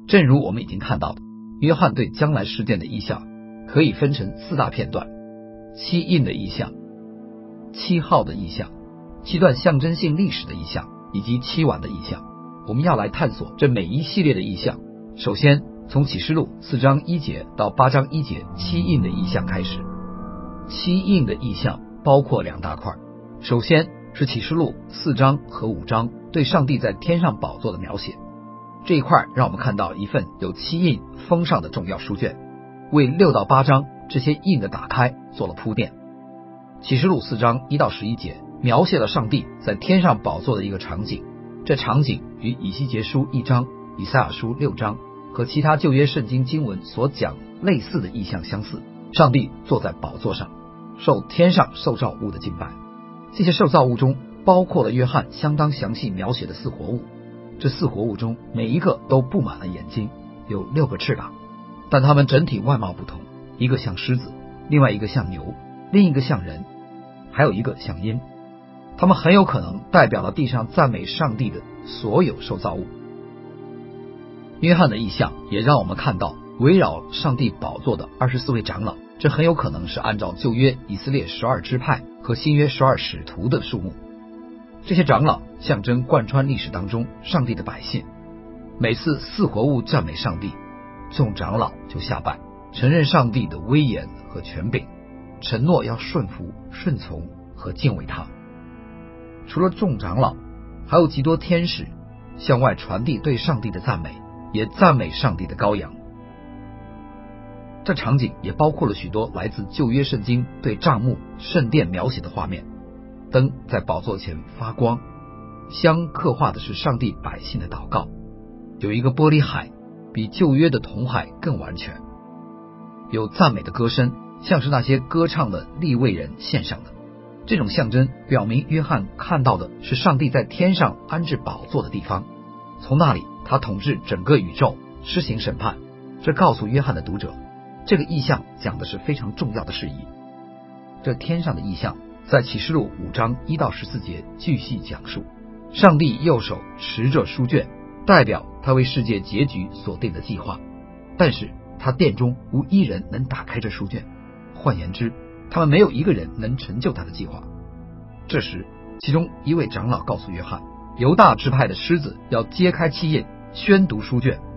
正如我们已经看到的，约翰对将来事件的意象可以分成4大片段：七印的意象、七号的意象、7段象征性历史的意象以及7晚的意象。我们要来探索这每一系列的意象。首先从启示录4章1节到8章1节七印的意象开始。七印的意象包括2大块，首先是启示录4章和5章对上帝在天上宝座的描写，这一块让我们看到一份有7印封上的重要书卷，为6到8章这些印的打开做了铺垫。启示录4章1到11节描写了上帝在天上宝座的一个场景，这场景与以西结书1章、以赛亚书6章和其他旧约圣经经文所讲类似的意象相似。上帝坐在宝座上，受天上受造物的敬拜。这些受造物中包括了约翰相当详细描写的4活物，这4活物中每一个都布满了眼睛，有6个翅膀，但它们整体外貌不同，一个像狮子，另外一个像牛，另一个像人，还有一个像鹰。它们很有可能代表了地上赞美上帝的所有受造物。约翰的意象也让我们看到围绕上帝宝座的24位长老，这很有可能是按照旧约以色列12支派和新约12使徒的数目。这些长老象征贯穿历史当中上帝的百姓，每次4活物赞美上帝，众长老就下拜，承认上帝的威严和权柄，承诺要顺服、顺从和敬畏他。除了众长老，还有极多天使向外传递对上帝的赞美，也赞美上帝的羔羊。这场景也包括了许多来自旧约圣经对帐幕、圣殿描写的画面。灯在宝座前发光，香刻画的是上帝百姓的祷告。有一个玻璃海，比旧约的铜海更完全。有赞美的歌声，像是那些歌唱的利未人献上的。这种象征表明约翰看到的是上帝在天上安置宝座的地方，从那里他统治整个宇宙，施行审判。这告诉约翰的读者，这个意象讲的是非常重要的事宜。这天上的意象在启示录5章1到14节继续讲述，上帝右手持着书卷，代表他为世界结局所定的计划，但是他殿中无一人能打开这书卷，换言之，他们没有一个人能成就他的计划。这时其中一位长老告诉约翰，犹大支派的狮子要揭开7印，宣读书卷。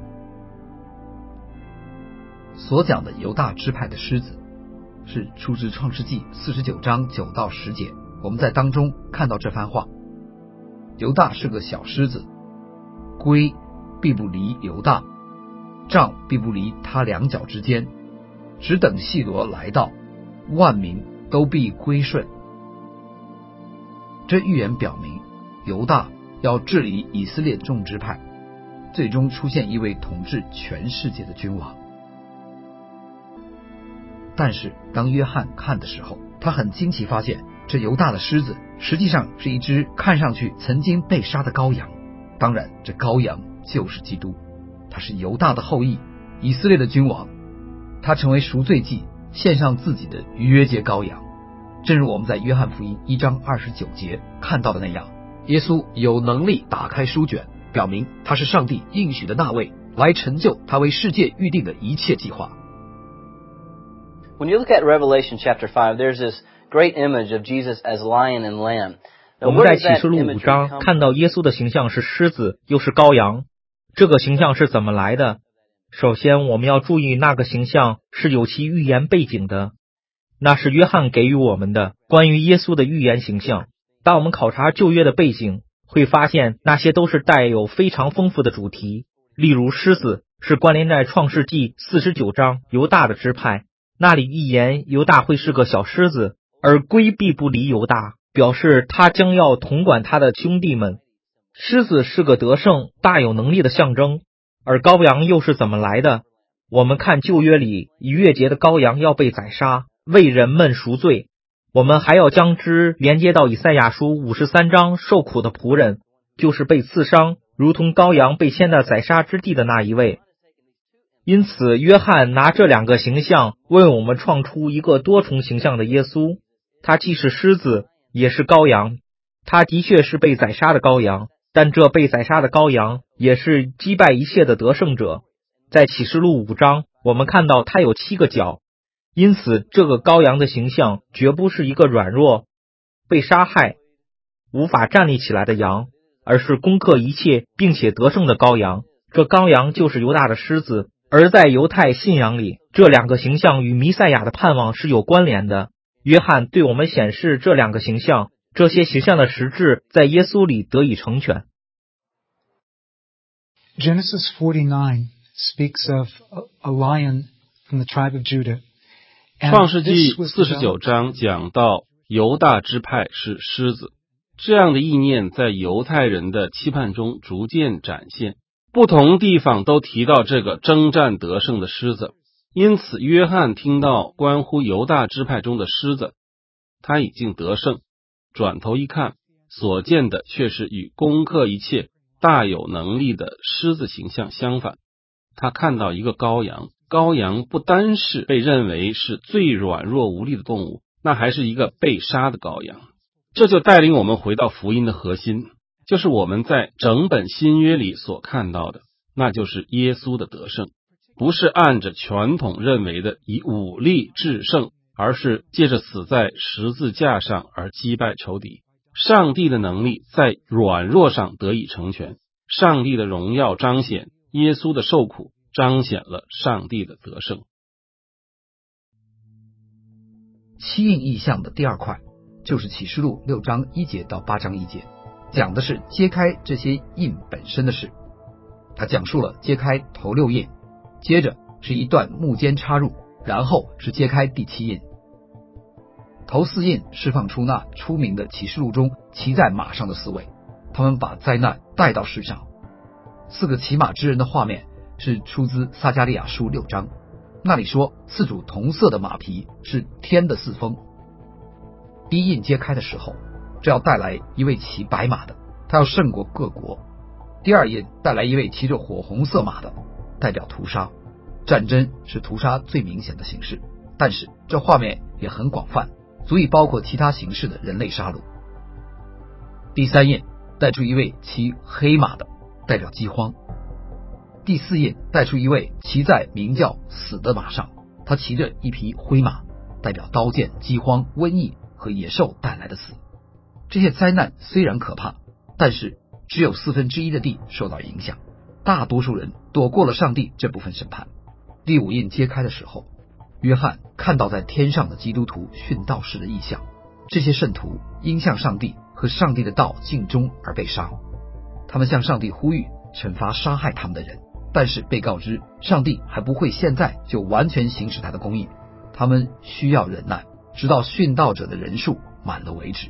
所讲的犹大支派的狮子是出自创世纪49章9到10节，我们在当中看到这番话。犹大是个小狮子，龟必不离犹大，杖必不离他2脚之间，只等细罗来到，万民都必归顺。这预言表明犹大要治理以色列众支派，最终出现一位统治全世界的君王。但是当约翰看的时候，他很惊奇发现，这犹大的狮子实际上是一只看上去曾经被杀的羔羊。当然这羔羊就是基督，他是犹大的后裔，以色列的君王，他成为赎罪祭，献上自己的约节羔羊。正如我们在约翰福音1章29节看到的那样，耶稣有能力打开书卷，表明他是上帝应许的那位，来成就他为世界预定的一切计划。 When you look at Revelation chapter 5, there's this great image of Jesus as lion and lamb. 我们在启示录5章看到耶稣的形象是狮子，又是羔羊。这个形象是怎么来的？首先我们要注意，那个形象是有其预言背景的，那是约翰给予我们的关于耶稣的预言形象。当我们考察旧约的背景，会发现那些都是带有非常丰富的主题。例如狮子是关联在创世纪49章犹大的支派，那里预言犹大会是个小狮子，而龟必不离犹大，表示他将要统管他的兄弟们。狮子是个得胜大有能力的象征，而羔羊又是怎么来的？我们看旧约里逾越节的羔羊要被宰杀，为人们赎罪。我们还要将之连接到以赛亚书53章受苦的仆人，就是被刺伤如同羔羊被牵到宰杀之地的那一位。因此约翰拿这2个形象为我们创出一个多重形象的耶稣，他既是狮子也是羔羊。他的确是被宰杀的羔羊，但这被宰杀的羔羊也是击败一切的得胜者。 在启示录5章，我们看到它有7个角，因此这个羔羊的形象绝不是一个软弱、被杀害、无法站立起来的羊，而是攻克一切并且得胜的羔羊。这羔羊就是犹大的狮子，而在犹太信仰里，这2个形象与弥赛亚的盼望是有关联的。约翰对我们显示这2个形象，这些形象的实质在耶稣里得以成全。 Genesis 49 speaks of a lion from the tribe of Judah. 创世纪49章讲到犹大支派是狮子，这样的意念在犹太人的期盼中逐渐展现。不同地方都提到这个征战得胜的狮子，因此约翰听到关乎犹大支派中的狮子，他已经得胜，转头一看，所见的却是与攻克一切大有能力的狮子形象相反。他看到一个羔羊，羔羊不单是被认为是最软弱无力的动物，那还是一个被杀的羔羊。这就带领我们回到福音的核心，就是我们在整本新约里所看到的，那就是耶稣的得胜，不是按着传统认为的以武力制胜，而是借着死在十字架上而击败仇敌。上帝的能力在软弱上得以成全，上帝的荣耀彰显，耶稣的受苦彰显了上帝的得胜。 七印异象的第2块就是启示录6章1节到8章1节，讲的是揭开这些印本身的事。他讲述了揭开头6印，接着是一段幕间插入，然后是揭开第7印。头4印释放出那出名的启示录中骑在马上的4位，他们把灾难带到世上。4个骑马之人的画面是出自撒迦利亚书6章，那里说4组同色的马匹是天的4风。第1印揭开的时候，这要带来一位骑白马的，他要胜过各国。第2印带来一位骑着火红色马的，代表屠杀。战争是屠杀最明显的形式，但是这画面也很广泛，足以包括其他形式的人类杀戮。第3印带出一位骑黑马的，代表饥荒。第4印带出一位骑在名叫死的马上，他骑着一匹灰马，代表刀剑、饥荒、瘟疫和野兽带来的死。这些灾难虽然可怕，但是只有1/4的地受到影响，大多数人躲过了上帝这部分审判。第5印揭开的时候，约翰看到在天上的基督徒殉道士的异象，这些圣徒因向上帝和上帝的道尽忠而被杀，他们向上帝呼吁惩罚杀害他们的人，但是被告知上帝还不会现在就完全行使他的公义，他们需要忍耐，直到殉道者的人数满了为止。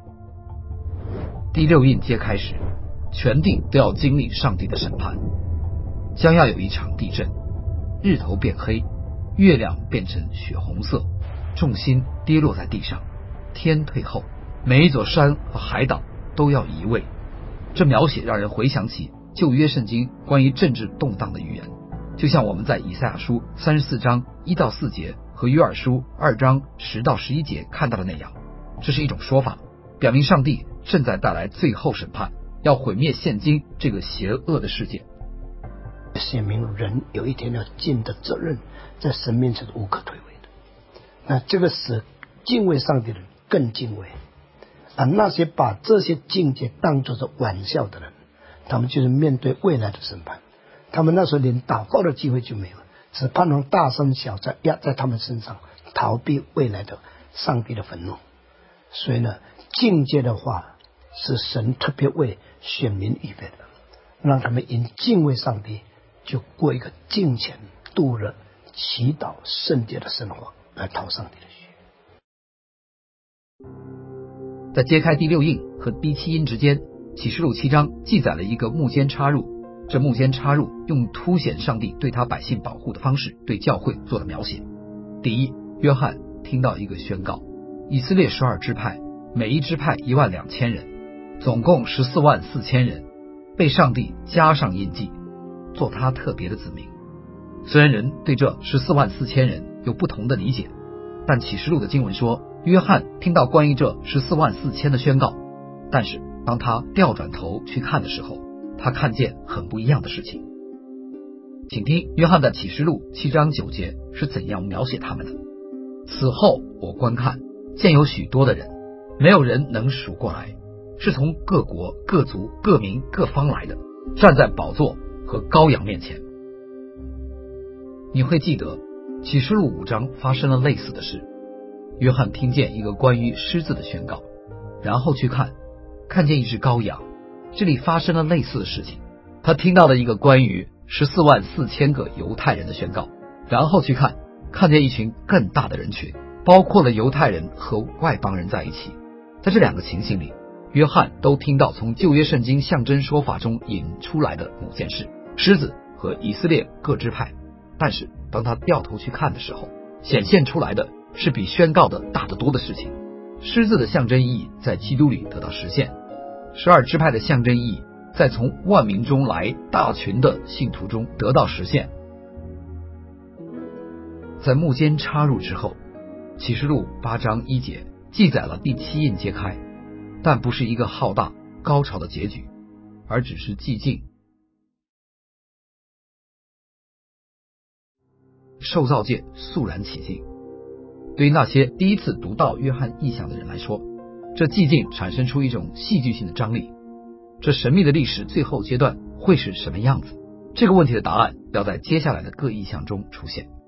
第6印揭开时，全地都要经历上帝的审判，将要有一场地震，日头变黑，月亮变成血红色，众星跌落在地上，天退后，每一座山和海岛都要移位。这描写让人回想起旧约圣经关于政治动荡的预言，就像我们在以赛亚书34章1到4节和约珥书2章10到11节看到的那样。这是一种说法，表明上帝正在带来最后审判，要毁灭现今这个邪恶的世界。 显明人有一天要尽的责任，在神面前是无可推诿的。那这个使敬畏上帝的人更敬畏，而那些把这些境界当作是玩笑的人，他们就是面对未来的审判。他们那时候连祷告的机会就没有，只盼望大声小灾压在他们身上，逃避未来的上帝的愤怒。所以呢，境界的话是神特别为选民预备的，让他们因敬畏上帝，就过一个敬虔、度日、祈祷、圣洁的生活，来讨上帝的喜悦。 在揭开第6印和第7印之间，启示录7章记载了一个幕间插入。这幕间插入用凸显上帝对他百姓保护的方式对教会做了描写。第一，约翰听到一个宣告，以色列12支派，每一支派12000人，总共144000人，被上帝加上印记，做他特别的子民。虽然人对这144000人有不同的理解，但启示录的经文说，约翰听到关于这144000的宣告，但是当他调转头去看的时候，他看见很不一样的事情。 请听约翰的启示录7章9节是怎样描写他们的。此后我观看，见有许多的人，没有人能数过来，是从各国各族各民各方来的，站在宝座和羔羊面前。你会记得启示录5章发生了类似的事。约翰听见一个关于狮子的宣告，然后去看见一只羔羊，这里发生了类似的事情。他听到了一个关于144000个犹太人的宣告，然后去看见一群更大的人群，包括了犹太人和外邦人在一起。在这两个情形里，约翰都听到从旧约圣经象征说法中引出来的某件事，狮子和以色列各支派。但是当他掉头去看的时候，显现出来的是比宣告的大得多的事情。狮子的象征意义在基督里得到实现，12支派的象征意义在从万民中来大群的信徒中得到实现。在幕间插入之后，启示录8章1节记载了第7印揭开，但不是一个浩大高潮的结局，而只是寂静。受造界肃然起敬。对于那些第一次读到约翰异象的人来说，这寂静产生出一种戏剧性的张力。这神秘的历史最后阶段会是什么样子？这个问题的答案要在接下来的各异象中出现。